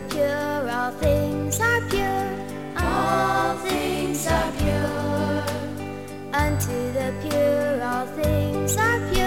the pure, all things are pure. All things are pure. Unto the pure, all things are pure.